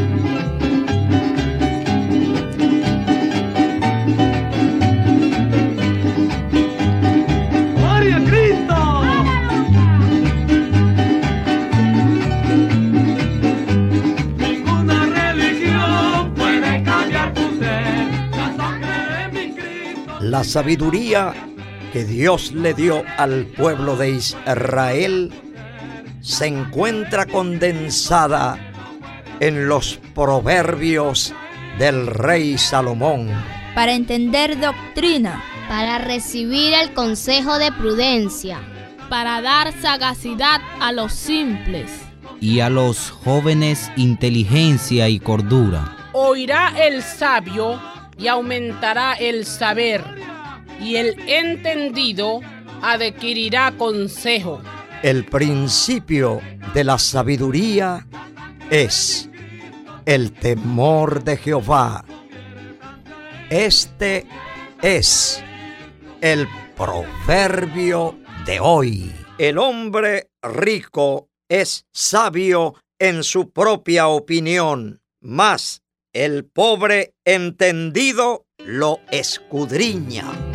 La sabiduría que Dios le dio al pueblo de Israel se encuentra condensada en los proverbios del rey Salomón. Para entender doctrina, para recibir el consejo de prudencia, para dar sagacidad a los simples, y a los jóvenes inteligencia y cordura. Oirá el sabio y aumentará el saber, y el entendido adquirirá consejo. El principio de la sabiduría es el temor de Jehová. Este es el proverbio de hoy. El hombre rico es sabio en su propia opinión, mas el pobre entendido lo escudriña.